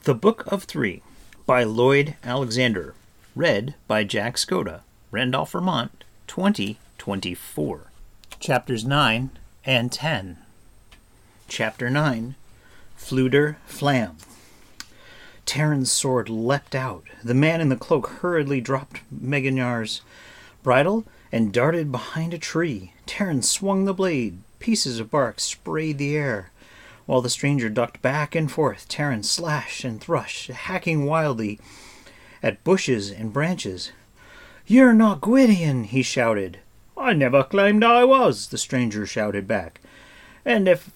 The Book of Three by Lloyd Alexander. Read by Jack Skoda. Randolph, Vermont, 2024. Chapters 9 and 10. Chapter 9. Fflewddur Fflam. Taran's sword leapt out. The man in the cloak hurriedly dropped Meginar's bridle and darted behind a tree. Taran swung the blade. Pieces of bark sprayed the air. While the stranger ducked back and forth, Taran slashed and thrust, hacking wildly at bushes and branches. "You're not Gwydion!" he shouted. "I never claimed I was," the stranger shouted back. And if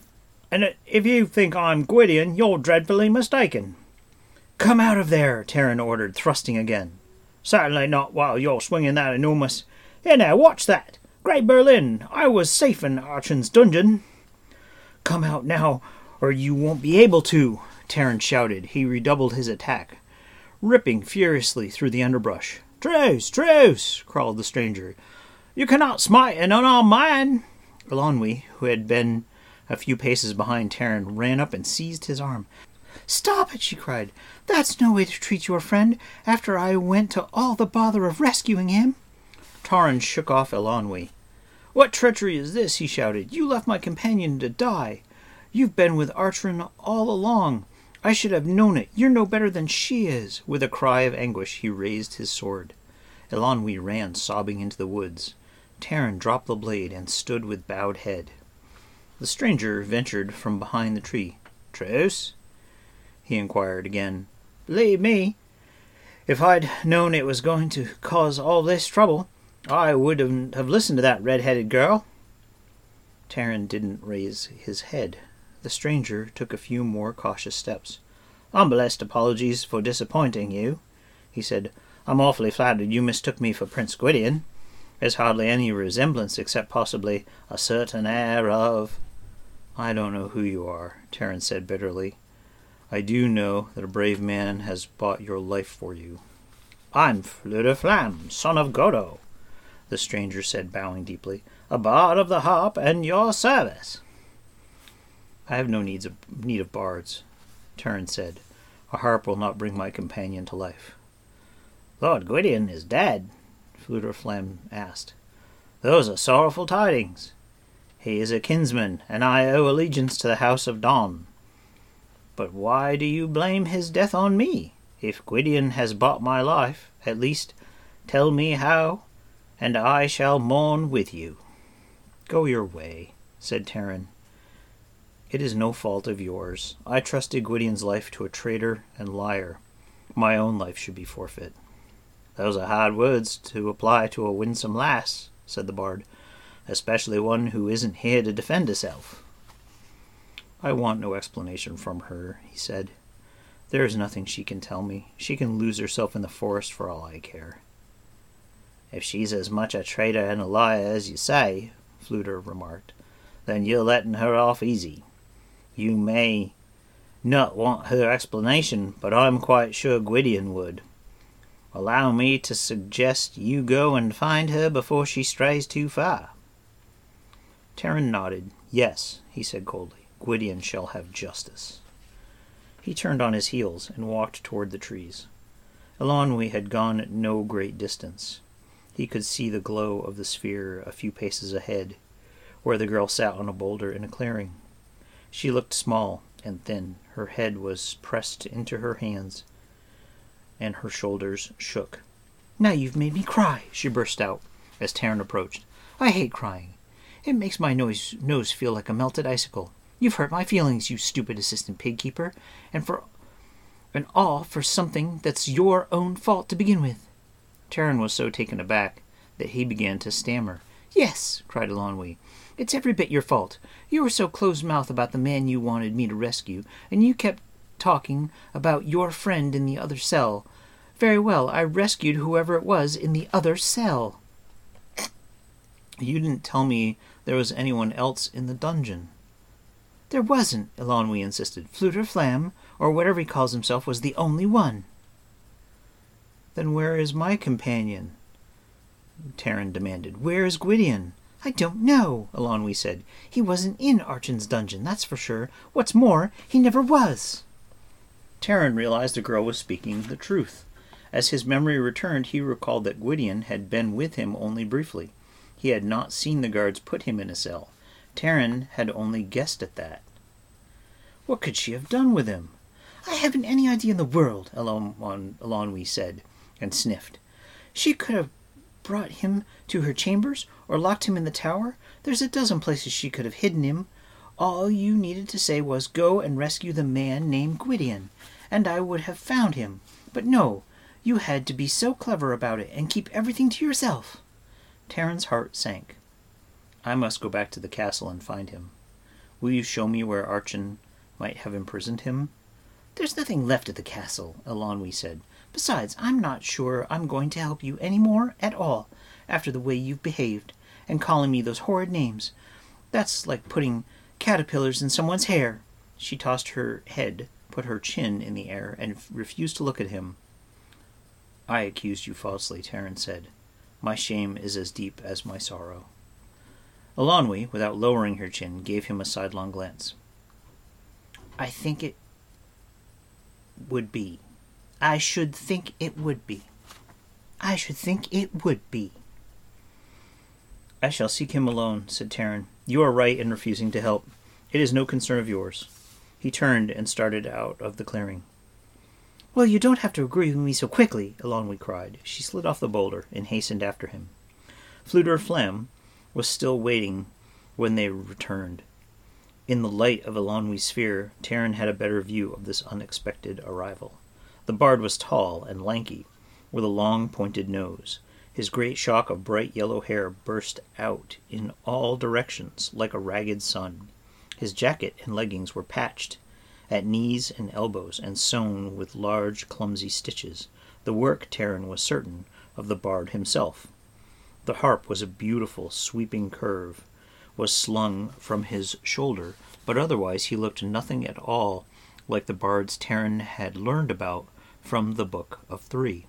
you think I'm Gwydion, you're dreadfully mistaken." "Come out of there," Taran ordered, thrusting again. "Certainly not while you're swinging that enormous... Here now, watch that! Great Berlin! I was safe in Archon's dungeon." "Come out now, or you won't be able to," Taran shouted. He redoubled his attack, ripping furiously through the underbrush. "Truce, truce!" crawled the stranger. "You cannot smite an unarmed man." Eilonwy, who had been a few paces behind Taran, ran up and seized his arm. "Stop it!" she cried. "That's no way to treat your friend, after I went to all the bother of rescuing him." Taran shook off Eilonwy. "What treachery is this?" he shouted. "You left my companion to die. You've been with Archon all along. I should have known it. You're no better than she is." With a cry of anguish, he raised his sword. Eilonwy ran sobbing into the woods. Taran dropped the blade and stood with bowed head. The stranger ventured from behind the tree. "Truce?" he inquired again. "Believe me, if I'd known it was going to cause all this trouble, I wouldn't have listened to that red-headed girl." Taran didn't raise his head. The stranger took a few more cautious steps. "Humblest apologies for disappointing you," he said. "I'm awfully flattered you mistook me for Prince Gwydion. There's hardly any resemblance except possibly a certain air of—" "I don't know who you are," Taran said bitterly. "I do know that a brave man has bought your life for you." "I'm Fflewddur Fflam, son of Godo," the stranger said, bowing deeply. "A bard of the harp and your service." "I have no need of bards," Taran said. "A harp will not bring my companion to life." "Lord Gwydion is dead?" Fflewddur Fflam asked. "Those are sorrowful tidings. He is a kinsman, and I owe allegiance to the house of Don. But why do you blame his death on me? If Gwydion has bought my life, at least tell me how, and I shall mourn with you." "Go your way," said Taran. "It is no fault of yours. I trusted Gwydion's life to a traitor and liar. My own life should be forfeit." "Those are hard words to apply to a winsome lass," said the bard, "especially one who isn't here to defend herself." "I want no explanation from her," he said. "There is nothing she can tell me. She can lose herself in the forest for all I care." "If she's as much a traitor and a liar as you say," Fflewddur remarked, "then you're letting her off easy. You may not want her explanation, but I'm quite sure Gwydion would. Allow me to suggest you go and find her before she strays too far." Taran nodded. "Yes," he said coldly. "Gwydion shall have justice." He turned on his heels and walked toward the trees. Eilonwy had gone no great distance. He could see the glow of the sphere a few paces ahead, where the girl sat on a boulder in a clearing. She looked small and thin. Her head was pressed into her hands, and her shoulders shook. "Now you've made me cry," she burst out as Taran approached. "I hate crying. It makes my nose feel like a melted icicle. You've hurt my feelings, you stupid assistant pig-keeper, and all for something that's your own fault to begin with." Taran was so taken aback that he began to stammer. "Yes," cried Eilonwy, "it's every bit your fault. You were so close-mouthed about the man you wanted me to rescue, and you kept talking about your friend in the other cell. Very well, I rescued whoever it was in the other cell." "You didn't tell me there was anyone else in the dungeon." "There wasn't," Eilonwy insisted. "Fflewddur Fflam, or whatever he calls himself, was the only one." "Then where is my companion?" Taran demanded. "Where is Gwydion?" "I don't know," Eilonwy said. "He wasn't in Archon's dungeon, that's for sure. What's more, he never was." Taran realized the girl was speaking the truth. As his memory returned, he recalled that Gwydion had been with him only briefly. He had not seen the guards put him in a cell. Taran had only guessed at that. What could she have done with him? I haven't any idea in the world, Eilonwy said, and sniffed. She could have brought him to her chambers, or locked him in the tower. There's a dozen places she could have hidden him. All you needed to say was, go and rescue the man named Gwydion, and I would have found him. But no, you had to be so clever about it, and keep everything to yourself. Taran's heart sank. I must go back to the castle and find him. Will you show me where Archon might have imprisoned him? There's nothing left at the castle, Eilonwy said. Besides, I'm not sure I'm going to help you any more at all, after the way you've behaved, and calling me those horrid names. That's like putting caterpillars in someone's hair. She tossed her head, put her chin in the air, and refused to look at him. I accused you falsely, Taran said. My shame is as deep as my sorrow. Eilonwy, without lowering her chin, gave him a sidelong glance. I think it would be. I should think it would be. I should think it would be. I shall seek him alone, said Taran. You are right in refusing to help. It is no concern of yours. He turned and started out of the clearing. Well, you don't have to agree with me so quickly, Eilonwy cried. She slid off the boulder and hastened after him. Fflewddur Fflam was still waiting when they returned. In the light of Eilonwy's sphere, Taran had a better view of this unexpected arrival. The bard was tall and lanky, with a long pointed nose. His great shock of bright yellow hair burst out in all directions like a ragged sun. His jacket and leggings were patched at knees and elbows and sewn with large, clumsy stitches. The work, Taran was certain, of the bard himself. The harp was a beautiful, sweeping curve, was slung from his shoulder, but otherwise he looked nothing at all like the bards Taran had learned about from the Book of Three.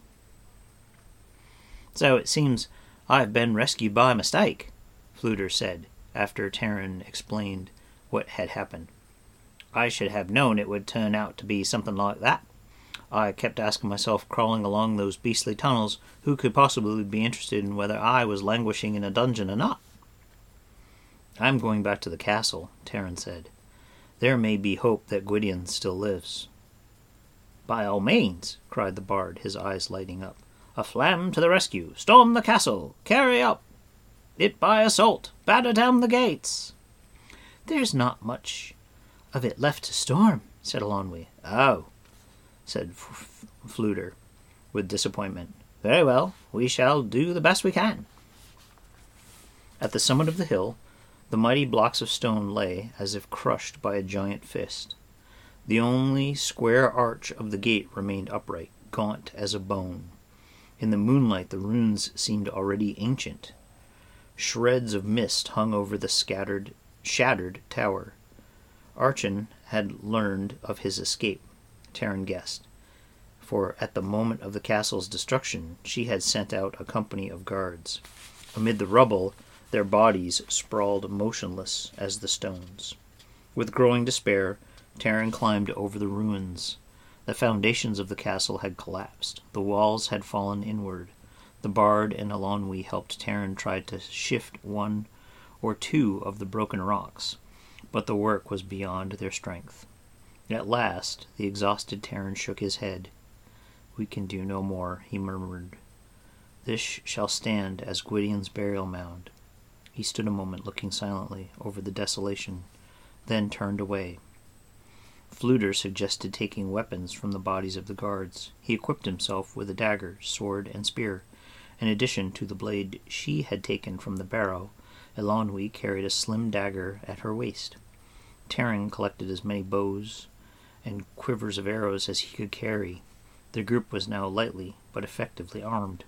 So it seems I've been rescued by mistake, Fflewddur said, after Taran explained what had happened. I should have known it would turn out to be something like that. I kept asking myself, crawling along those beastly tunnels, who could possibly be interested in whether I was languishing in a dungeon or not. I'm going back to the castle, Taran said. There may be hope that Gwydion still lives. By all means, cried the bard, his eyes lighting up. A Fflam to the rescue! Storm the castle! Carry up it by assault! Batter down the gates! There's not much of it left to storm, said Eilonwy. Oh, said Fflewddur, with disappointment. Very well, we shall do the best we can. At the summit of the hill, the mighty blocks of stone lay as if crushed by a giant fist. The only square arch of the gate remained upright, gaunt as a bone. In the moonlight the runes seemed already ancient. Shreds of mist hung over the shattered tower. Archon had learned of his escape, Taran guessed, for at the moment of the castle's destruction she had sent out a company of guards. Amid the rubble their bodies sprawled motionless as the stones. With growing despair, Taran climbed over the ruins. The foundations of the castle had collapsed. The walls had fallen inward. The bard and Eilonwy helped Taran try to shift one or two of the broken rocks, but the work was beyond their strength. At last, the exhausted Taran shook his head. We can do no more, he murmured. This shall stand as Gwydion's burial mound. He stood a moment looking silently over the desolation, then turned away. Fflewddur suggested taking weapons from the bodies of the guards. He equipped himself with a dagger, sword, and spear. In addition to the blade she had taken from the barrow, Eilonwy carried a slim dagger at her waist. Taran collected as many bows and quivers of arrows as he could carry. The group was now lightly but effectively armed.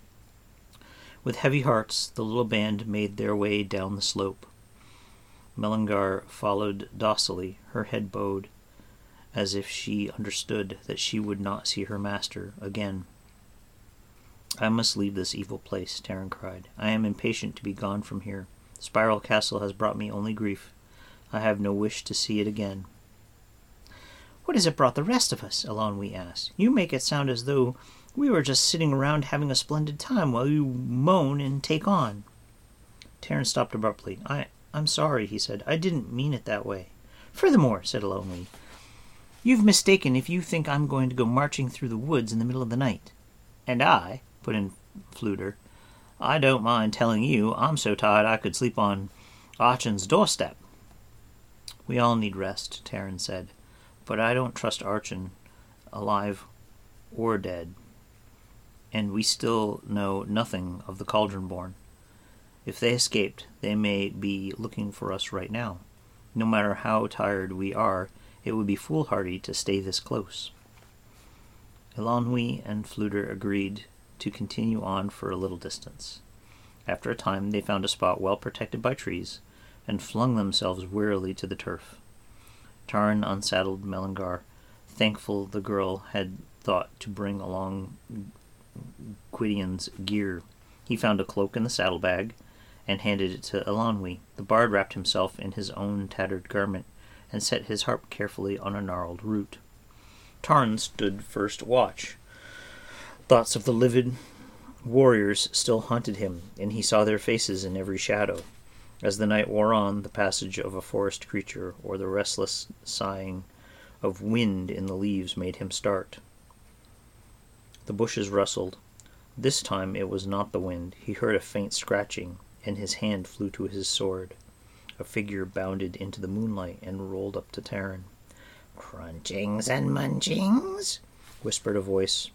With heavy hearts, the little band made their way down the slope. Mellingar followed docilely, her head bowed, as if she understood that she would not see her master again. I must leave this evil place, Taran cried. I am impatient to be gone from here. Spiral Castle has brought me only grief. I have no wish to see it again. "What has it brought the rest of us?" Eilonwy asked. "You make it sound as though we were just sitting around having a splendid time while you moan and take on." Taran stopped abruptly. I'm sorry," he said. "I didn't mean it that way." "Furthermore," said Eilonwy, "you've mistaken if you think I'm going to go marching through the woods in the middle of the night." "And I," put in Fflewddur, "I don't mind telling you I'm so tired I could sleep on Archon's doorstep." "We all need rest," Taran said, "but I don't trust Archon, alive or dead. And we still know nothing of the Cauldronborn. If they escaped, they may be looking for us right now. No matter how tired we are, it would be foolhardy to stay this close." Eilonwy and Fflewddur agreed to continue on for a little distance. After a time, they found a spot well protected by trees, and flung themselves wearily to the turf. Taran unsaddled Melangar, thankful the girl had thought to bring along Gwydion's gear. He found a cloak in the saddlebag, and handed it to Eilonwy. The bard wrapped himself in his own tattered garment, and set his harp carefully on a gnarled root. Taran stood first watch. Thoughts of the livid warriors still haunted him, and he saw their faces in every shadow. As the night wore on, the passage of a forest creature, or the restless sighing of wind in the leaves, made him start. The bushes rustled. This time it was not the wind. He heard a faint scratching, and his hand flew to his sword. A figure bounded into the moonlight and rolled up to Taran. "Crunchings and munchings," whispered a voice.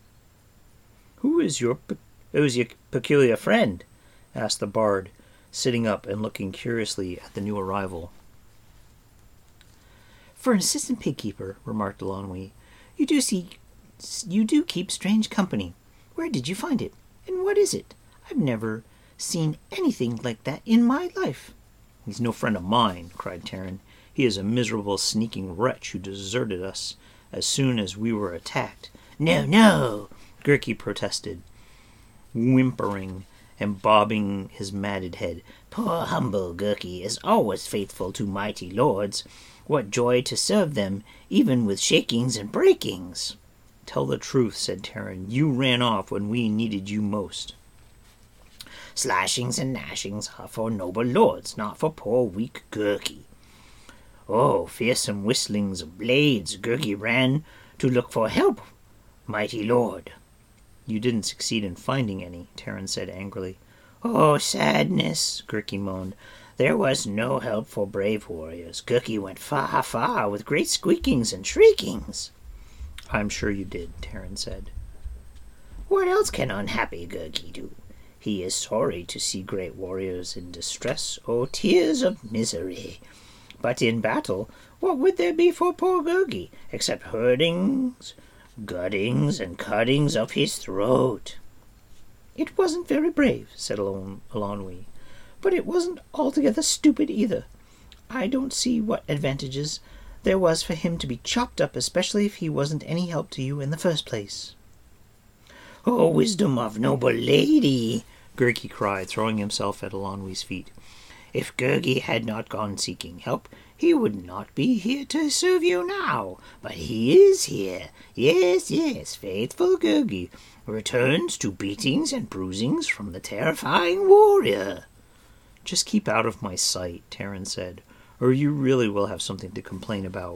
Who's your peculiar friend?" asked the bard, sitting up and looking curiously at the new arrival. "For an assistant pig-keeper," remarked Eilonwy, you do keep strange company. Where did you find it? And what is it? I've never seen anything like that in my life." "He's no friend of mine," cried Taran. "He is a miserable, sneaking wretch who deserted us as soon as we were attacked." No, Gurkey protested, whimpering and bobbing his matted head. "Poor humble Gurkey is always faithful to mighty lords. What joy to serve them, even with shakings and breakings." "Tell the truth," said Taran. "You ran off when we needed you most." "Slashings and gnashings are for noble lords, not for poor weak Gurkey. Oh, fearsome whistlings of blades, Gurkey ran to look for help, mighty lord." "You didn't succeed in finding any," Taran said angrily. "Oh, sadness," Gurkey moaned. "There was no help for brave warriors. Gurkey went far, far, with great squeakings and shriekings." "I'm sure you did," Taran said. "What else can unhappy Gurkey do? He is sorry to see great warriors in distress. Oh, tears of misery! But in battle, what would there be for poor Gurkey, except herdings, guttings, and cuttings of his throat?" "It wasn't very brave," said Eilonwy, "but it wasn't altogether stupid either. I don't see what advantages there was for him to be chopped up, especially if he wasn't any help to you in the first place." "Oh, wisdom of noble lady!" Gurkey cried, throwing himself at Eilonwy's feet. "If Gurkey had not gone seeking help, he would not be here to serve you now. But he is here. Yes, faithful Gurkey returns to beatings and bruisings from the terrifying warrior." "Just keep out of my sight," Taran said, "or you really will have something to complain about."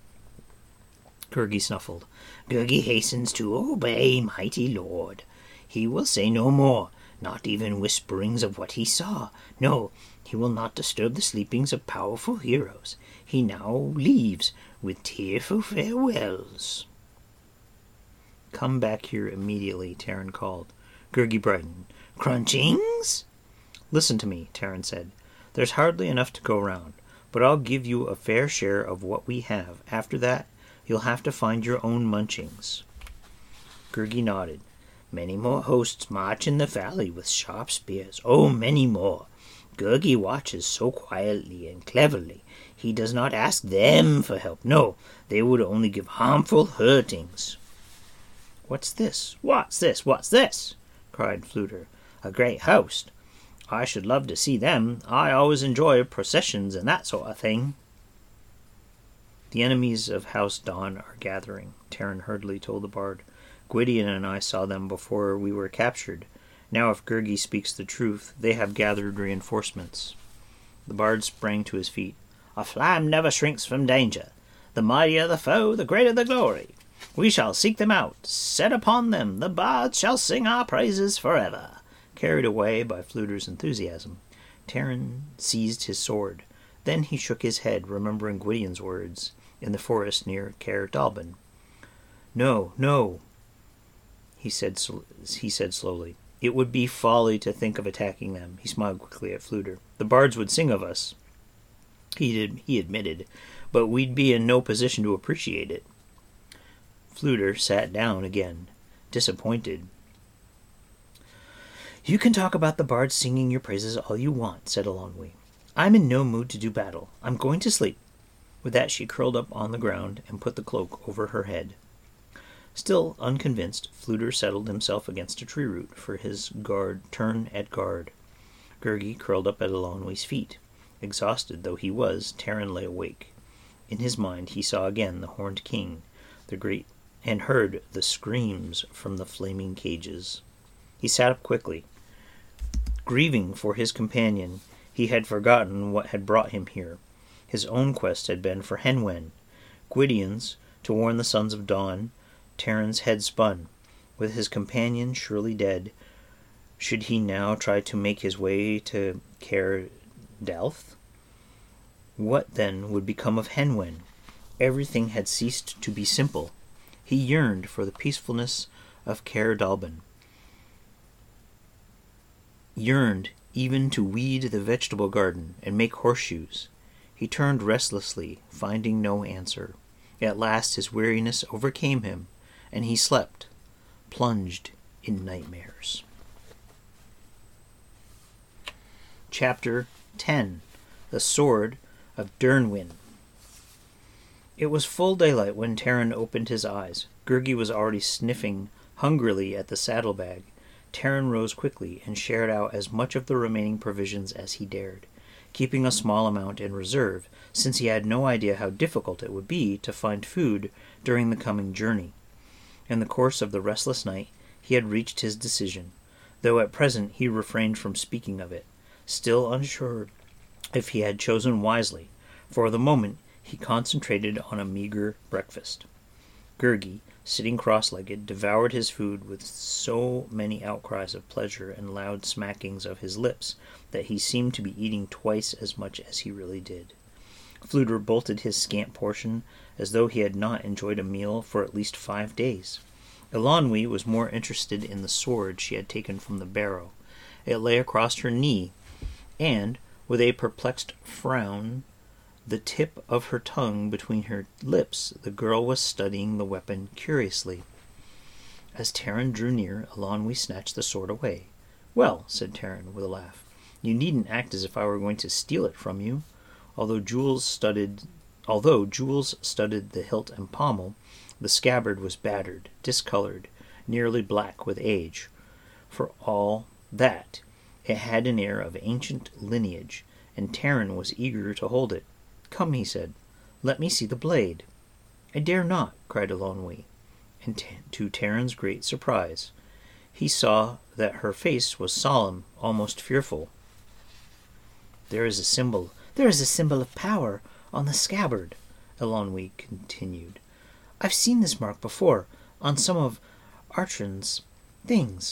Gurkey snuffled. "Gurkey hastens to obey, mighty lord. He will say no more, not even whisperings of what he saw. No, he will not disturb the sleepings of powerful heroes. He now leaves with tearful farewells." "Come back here immediately," Taran called. Gurkey brightened. "Crunchings?" "Listen to me," Taran said. "There's hardly enough to go round, but I'll give you a fair share of what we have. After that, you'll have to find your own munchings." Gurkey nodded. "Many more hosts march in the valley with sharp spears. Oh, many more. Gurkey watches so quietly and cleverly. He does not ask them for help. No, they would only give harmful hurtings." "What's this? What's this?" cried Fflewddur. "A great host. I should love to see them. I always enjoy processions and that sort of thing." The enemies of House Dawn are gathering, Taran hurriedly told the bard. Gwydion and I saw them before we were captured. Now if Gurgi speaks the truth, they have gathered reinforcements. The bard sprang to his feet. A flam never shrinks from danger. The mightier the foe, the greater the glory. We shall seek them out, set upon them. The bards shall sing our praises forever. Carried away by Fflewddir's enthusiasm, Taran seized his sword. Then he shook his head, remembering Gwydion's words in the forest near Caer Dallben. No, no, he said slowly. It would be folly to think of attacking them. He smiled quickly at Fflewddir. The bards would sing of us, he admitted, but we'd be in no position to appreciate it. Fflewddir sat down again, disappointed. You can talk about the bards singing your praises all you want, said Eilonwy. I'm in no mood to do battle. I'm going to sleep. With that she curled up on the ground and put the cloak over her head. Still unconvinced, Fflewddir settled himself against a tree root for his turn at guard. Gurgi curled up at Eilonwy's feet. Exhausted though he was, Taran lay awake. In his mind he saw again the horned king, and heard the screams from the flaming cages. He sat up quickly. Grieving for his companion, he had forgotten what had brought him here. His own quest had been for Hen Wen. Gwydion's, to warn the Sons of Dawn. Taran's head spun. With his companion surely dead, should he now try to make his way to Caer Dalth? What then would become of Hen Wen? Everything had ceased to be simple. He yearned for the peacefulness of Caer Dallben. Yearned even to weed the vegetable garden and make horseshoes. He turned restlessly, finding no answer. At last his weariness overcame him, and he slept, plunged in nightmares. Chapter 10. The Sword of Dyrnwyn. It was full daylight when Taran opened his eyes. Gurgi was already sniffing hungrily at the saddlebag. Taran rose quickly and shared out as much of the remaining provisions as he dared, keeping a small amount in reserve, since he had no idea how difficult it would be to find food during the coming journey. In the course of the restless night, he had reached his decision, though at present he refrained from speaking of it, still unsure if he had chosen wisely. For the moment, he concentrated on a meager breakfast. Gurgi, sitting cross-legged, devoured his food with so many outcries of pleasure and loud smackings of his lips that he seemed to be eating twice as much as he really did. Fflewddir bolted his scant portion as though he had not enjoyed a meal for at least 5 days. Eilonwy was more interested in the sword she had taken from the barrow. It lay across her knee, and, with a perplexed frown, the tip of her tongue between her lips, the girl was studying the weapon curiously. As Taran drew near, Eilonwy snatched the sword away. "Well," said Taran, with a laugh, "you needn't act as if I were going to steal it from you." Although jewels studded the hilt and pommel, the scabbard was battered, discolored, nearly black with age. For all that, it had an air of ancient lineage, and Taran was eager to hold it. "Come," he said, "let me see the blade." "I dare not," cried Eilonwy, and to Taran's great surprise, he saw that her face was solemn, almost fearful. There is a symbol of power on the scabbard," Eilonwy continued. "I've seen this mark before, on some of Archon's things.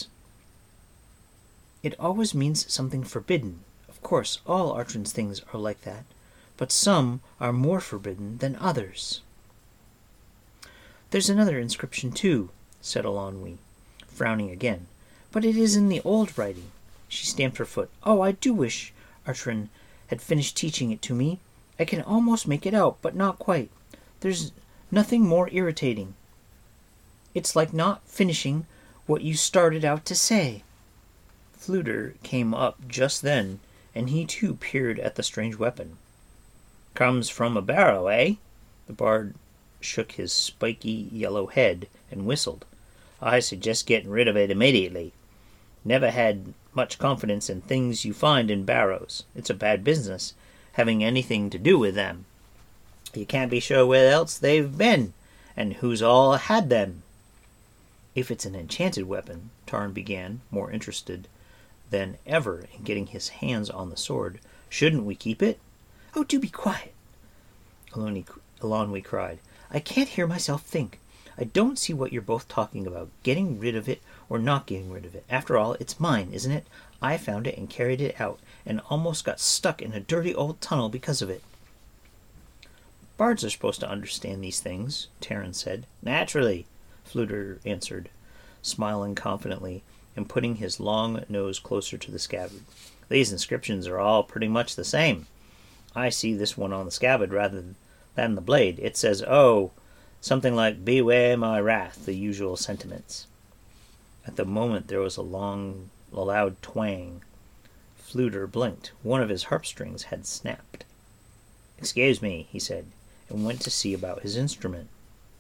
It always means something forbidden. Of course, all Archon's things are like that, but some are more forbidden than others." "There's another inscription, too," said Eilonwy, frowning again, "but it is in the old writing." She stamped her foot. "Oh, I do wish Archon had finished teaching it to me. I can almost make it out, but not quite. There's nothing more irritating. It's like not finishing what you started out to say." Fflewddir came up just then, and he too peered at the strange weapon. "Comes from a barrow, eh?" The bard shook his spiky yellow head and whistled. "I suggest getting rid of it immediately. Never had much confidence in things you find in barrows. It's a bad business, having anything to do with them." You can't be sure where else they've been, and who's all had them. If it's an enchanted weapon, Taran began, more interested than ever in getting his hands on the sword, shouldn't we keep it? Oh, do be quiet, Eilonwy cried. I can't hear myself think. I don't see what you're both talking about, getting rid of it or not getting rid of it. After all, it's mine, isn't it? I found it and carried it out, and almost got stuck in a dirty old tunnel because of it. Bards are supposed to understand these things, Taran said. Naturally, Fflewddur answered, smiling confidently and putting his long nose closer to the scabbard. These inscriptions are all pretty much the same. I see this one on the scabbard rather than the blade. It says, something like, beware my wrath, the usual sentiments. At the moment there was a loud twang. Fflewddur blinked. One of his harp strings had snapped. Excuse me, he said, and went to see about his instrument.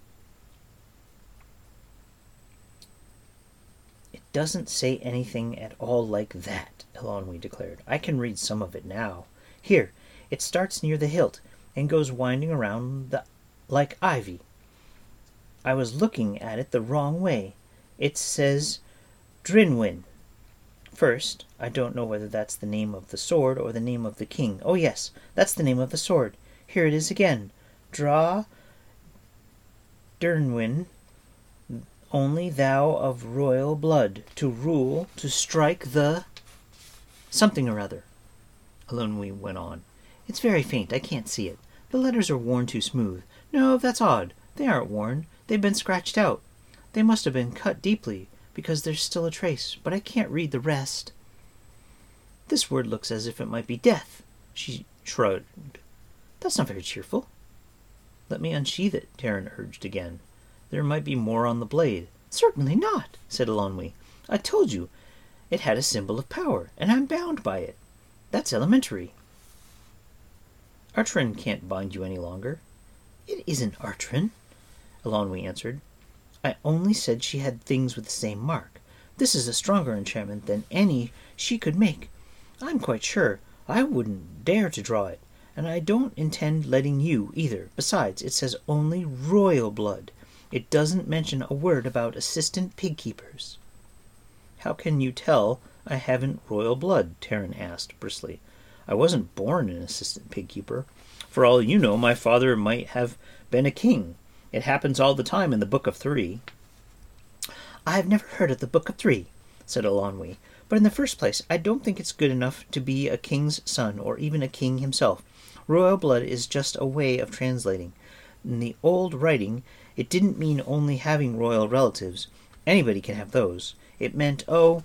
It doesn't say anything at all like that, Eilonwy declared. I can read some of it now. Here, it starts near the hilt and goes winding around like ivy. I was looking at it the wrong way. It says Drinwyn. First, I don't know whether that's the name of the sword or the name of the king. Oh yes, that's the name of the sword. Here it is again. Draw Drinwyn, only thou of royal blood, to rule, to strike the... something or other. Eilonwy went on. It's very faint, I can't see it. The letters are worn too smooth. No, that's odd. They aren't worn. They've been scratched out. They must have been cut deeply, because there's still a trace, but I can't read the rest. This word looks as if it might be death. She shrugged. That's not very cheerful. Let me unsheath it, Taran urged again. There might be more on the blade. Certainly not, said Eilonwy. I told you it had a symbol of power, and I'm bound by it. That's elementary. Artrin can't bind you any longer. It isn't Artrin, Eilonwy answered. I only said she had things with the same mark. This is a stronger enchantment than any she could make. I'm quite sure I wouldn't dare to draw it, and I don't intend letting you either. Besides, it says only royal blood. It doesn't mention a word about assistant pig-keepers. How can you tell I haven't royal blood? Taran asked briskly. I wasn't born an assistant pig-keeper. For all you know, my father might have been a king. It happens all the time in the Book of Three. I've never heard of the Book of Three, said Eilonwy. But in the first place, I don't think it's good enough to be a king's son, or even a king himself. Royal blood is just a way of translating. In the old writing, it didn't mean only having royal relatives. Anybody can have those. It meant,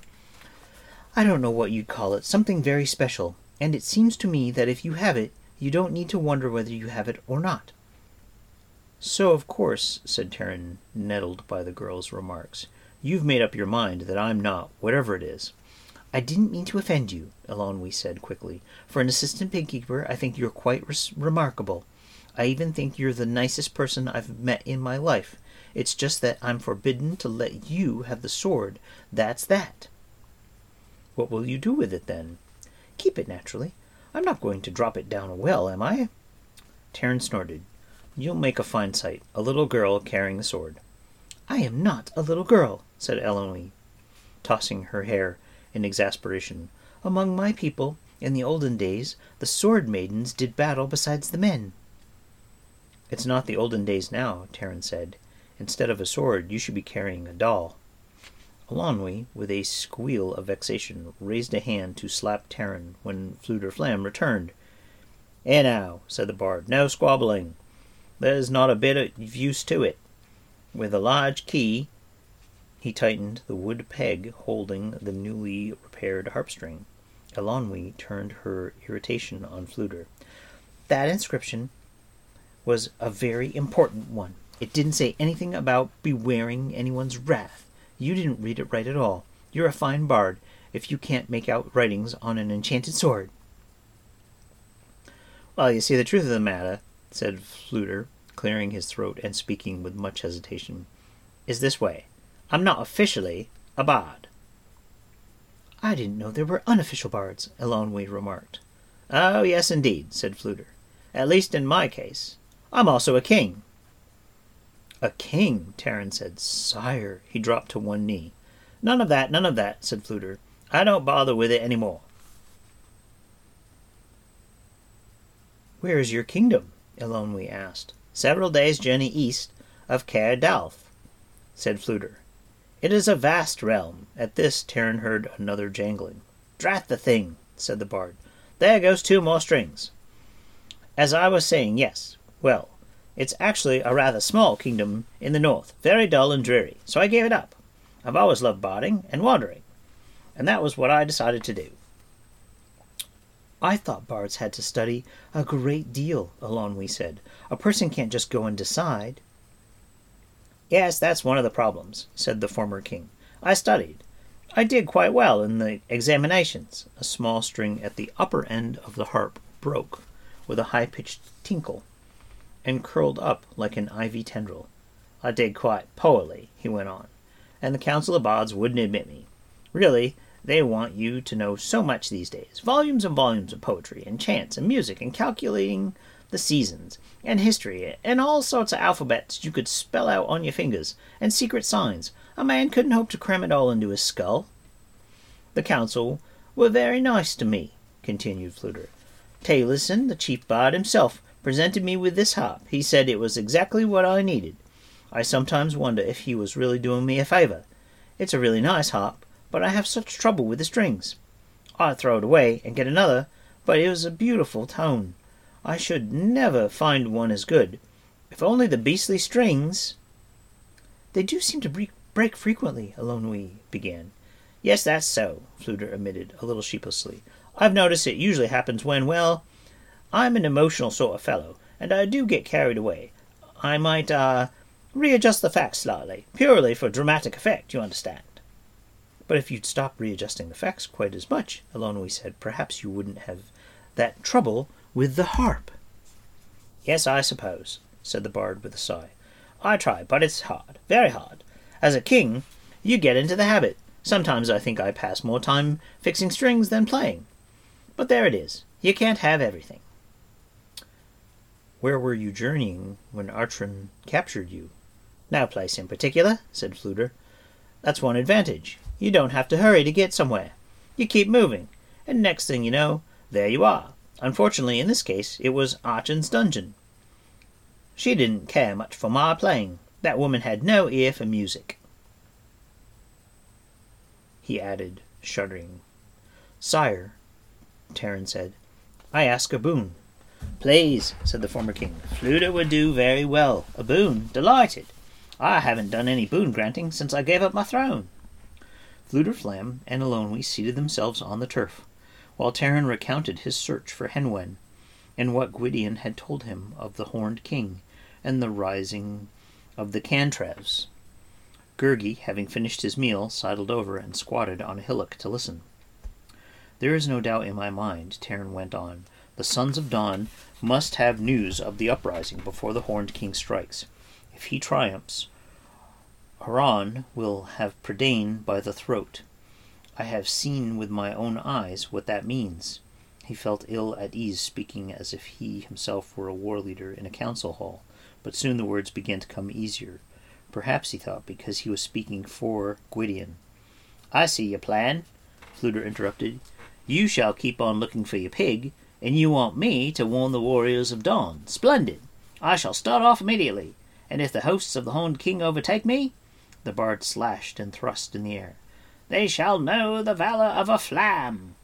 I don't know what you'd call it, something very special. And it seems to me that if you have it, you don't need to wonder whether you have it or not. So, of course, said Taran, nettled by the girl's remarks, you've made up your mind that I'm not, whatever it is. I didn't mean to offend you, Eilonwy said quickly. For an assistant pig-keeper, I think you're quite remarkable. I even think you're the nicest person I've met in my life. It's just that I'm forbidden to let you have the sword. That's that. What will you do with it, then? Keep it, naturally. I'm not going to drop it down a well, am I? Taran snorted. You'll make a fine sight, a little girl carrying a sword. I am not a little girl, said Eilonwy, tossing her hair in exasperation. Among my people, in the olden days, the sword maidens did battle besides the men. It's not the olden days now, Taran said. Instead of a sword, you should be carrying a doll. Eilonwy, with a squeal of vexation, raised a hand to slap Taran when Fflewddur Fflam returned. Now, said the bard, no squabbling. There's not a bit of use to it. With a large key, he tightened the wood peg holding the newly repaired harp-string. Eilonwy turned her irritation on Fflewddur. That inscription was a very important one. It didn't say anything about bewaring anyone's wrath. You didn't read it right at all. You're a fine bard if you can't make out writings on an enchanted sword. Well, you see, the truth of the matter, said Fflewddur, clearing his throat and speaking with much hesitation, is this way. I'm not officially a bard. I didn't know there were unofficial bards, Eilonwy remarked. Oh, yes, indeed, said Fflewddur. At least in my case. I'm also a king." "A king," Taran said. "Sire." He dropped to one knee. None of that," said Fluter. "I don't bother with it any more." "Where is your kingdom?" Eilonwy asked. "Several days' journey east of Caer Dalf," said Fluter. "It is a vast realm." At this, Taran heard another jangling. "Drat the thing," said the bard. "There goes 2 more strings. As I was saying, yes. Well, it's actually a rather small kingdom in the north, very dull and dreary, so I gave it up. I've always loved barding and wandering, and that was what I decided to do." "I thought bards had to study a great deal," Eilonwy said. "A person can't just go and decide." "Yes, that's one of the problems," said the former king. "I studied. I did quite well in the examinations." A small string at the upper end of the harp broke with a high-pitched tinkle and curled up like an ivy tendril. "I did quite poorly," he went on, "and the Council of Bards wouldn't admit me. Really, they want you to know so much these days. Volumes and volumes of poetry, and chants, and music, and calculating the seasons, and history, and all sorts of alphabets you could spell out on your fingers, and secret signs. A man couldn't hope to cram it all into his skull." "The council were very nice to me," continued Fluter. "Taliesin, the chief bard himself, presented me with this harp. He said it was exactly what I needed. I sometimes wonder if he was really doing me a favour. It's a really nice harp, but I have such trouble with the strings. I'd throw it away and get another, but it was a beautiful tone. I should never find one as good. If only the beastly strings—" "They do seem to break frequently," Eilonwy began. "Yes, that's so," Fluter admitted, a little sheepishly. "I've noticed it usually happens when, well, I'm an emotional sort of fellow, and I do get carried away. I might, readjust the facts slightly, purely for dramatic effect, you understand." "But if you'd stop readjusting the facts quite as much," Eilonwy said, "perhaps you wouldn't have that trouble with the harp." "Yes, I suppose," said the bard with a sigh. "I try, but it's hard, very hard. As a king, you get into the habit. Sometimes I think I pass more time fixing strings than playing. But there it is. You can't have everything." "Where were you journeying when Artron captured you?" "No place in particular," said Fluter. "That's one advantage. You don't have to hurry to get somewhere. You keep moving, and next thing you know, there you are. Unfortunately, in this case, it was Archon's dungeon. She didn't care much for my playing. That woman had no ear for music," he added, shuddering. "Sire," Taran said, "I ask a boon." "Please," said the former king. "Fluter would do very well. A boon? Delighted. I haven't done any boon granting since I gave up my throne." Fluter Flam and Eilonwy seated themselves on the turf, while Taran recounted his search for Henwen, and what Gwydion had told him of the Horned King and the rising of the Cantrevs. Gurgi, having finished his meal, sidled over and squatted on a hillock to listen. "There is no doubt in my mind," Taran went on. "The Sons of Dawn must have news of the uprising before the Horned King strikes. If he triumphs, Huron will have Prydain by the throat. I have seen with my own eyes what that means." He felt ill at ease, speaking as if he himself were a war leader in a council hall, but soon the words began to come easier. Perhaps, he thought, because he was speaking for Gwydion. "I see your plan," Fluter interrupted. "You shall keep on looking for your pig, and you want me to warn the warriors of Dawn. Splendid! I shall start off immediately, and if the hosts of the Horned King overtake me—" The bard slashed and thrust in the air. "They shall know the valor of a Flam."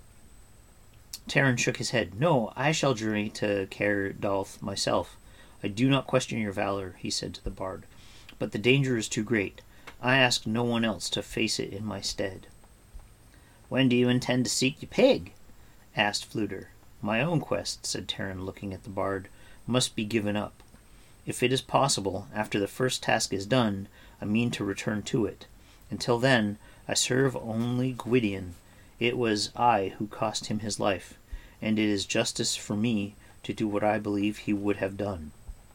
Taran shook his head. "No, I shall journey to Caer Dalf myself. I do not question your valor," he said to the bard, "but the danger is too great. I ask no one else to face it in my stead." "When do you intend to seek your pig?" asked Fluter. "My own quest," said Taran, looking at the bard, "must be given up. If it is possible, after the first task is done, I mean to return to it. Until then, I serve only Gwydion. It was I who cost him his life, and it is justice for me to do what I believe he would have done."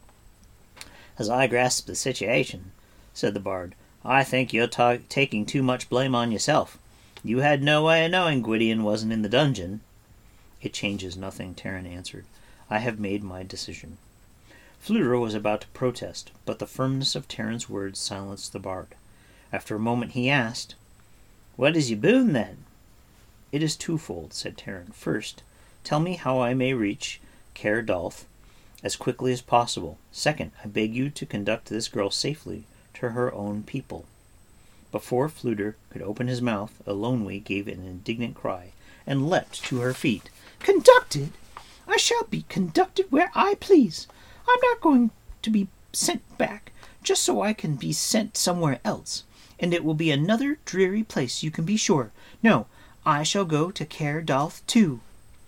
"As I grasp the situation," said the bard, "I think you're taking too much blame on yourself. You had no way of knowing Gwydion wasn't in the dungeon." "It changes nothing," Taran answered. "I have made my decision." Fleur was about to protest, but the firmness of Taran's words silenced the bard. After a moment he asked, "What is your boon, then?" "It is twofold," said Taran. "First, tell me how I may reach Caer Dalf as quickly as possible. Second, I beg you to conduct this girl safely to her own people." Before Fleur could open his mouth, Eilonwy gave an indignant cry and leapt to her feet. "Conducted? I shall be conducted where I please. I'm not going to be sent back just so I can be sent somewhere else, and it will be another dreary place, you can be sure. No, I shall go to Caer Dalf too."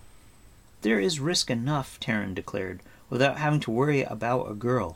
"There is risk enough," Taran declared, "without having to worry about a girl."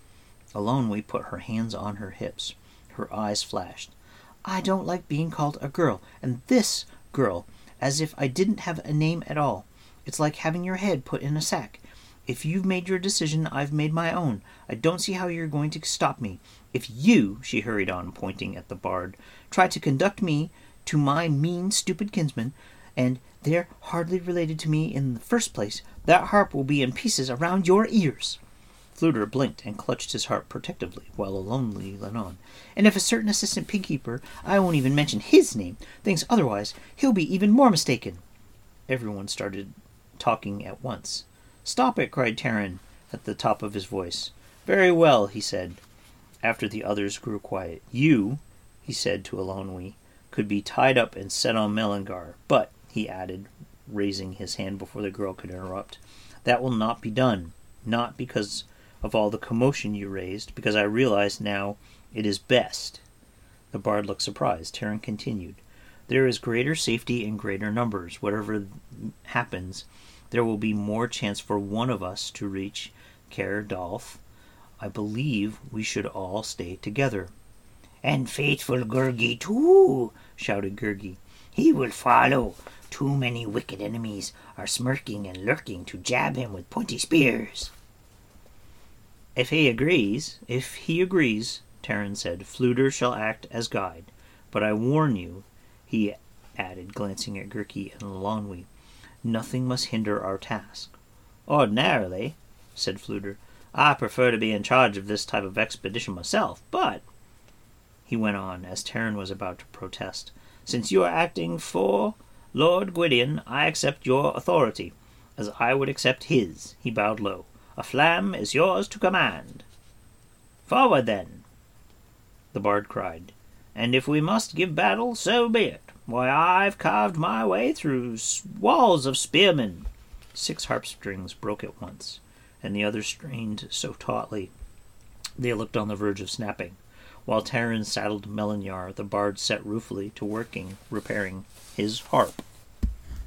Eilonwy put her hands on her hips. Her eyes flashed. "I don't like being called a girl, and this girl, as if I didn't have a name at all. It's like having your head put in a sack. If you've made your decision, I've made my own. I don't see how you're going to stop me. If you," she hurried on, pointing at the bard, "try to conduct me to my mean, stupid kinsmen, and they're hardly related to me in the first place, that harp will be in pieces around your ears." Fleur blinked and clutched his harp protectively, while Eilonwy went on. "And if a certain assistant pigkeeper, I won't even mention his name, thinks otherwise, he'll be even more mistaken." Everyone started talking at once. "Stop it!" cried Taran at the top of his voice. "Very well," he said, after the others grew quiet. "You," he said to Eilonwy, "could be tied up and set on Mellingar. But," he added, raising his hand before the girl could interrupt, "that will not be done. Not because of all the commotion you raised, because I realize now it is best." The bard looked surprised. Taran continued, "There is greater safety in greater numbers. Whatever happens, there will be more chance for one of us to reach Caer Dalf. I believe we should all stay together." "And faithful Gurgi too," shouted Gurgi. "He will follow. Too many wicked enemies are smirking and lurking to jab him with pointy spears." If he agrees, Taran said, "Fleur shall act as guide. But I warn you," he added, glancing at Gurgi and Eilonwy, "nothing must hinder our task." "Ordinarily," said Fleur, "I prefer to be in charge of this type of expedition myself, but," he went on, as Taran was about to protest, "since you are acting for Lord Gwydion, I accept your authority, as I would accept his." He bowed low. "A flam is yours to command." "Forward, then," the bard cried. "And if we must give battle, so be it. Why, I've carved my way through walls of spearmen." 6 harp strings broke at once, and the others strained so tautly they looked on the verge of snapping. While Taran saddled Mellinjar, the bard set ruefully to working, repairing his harp.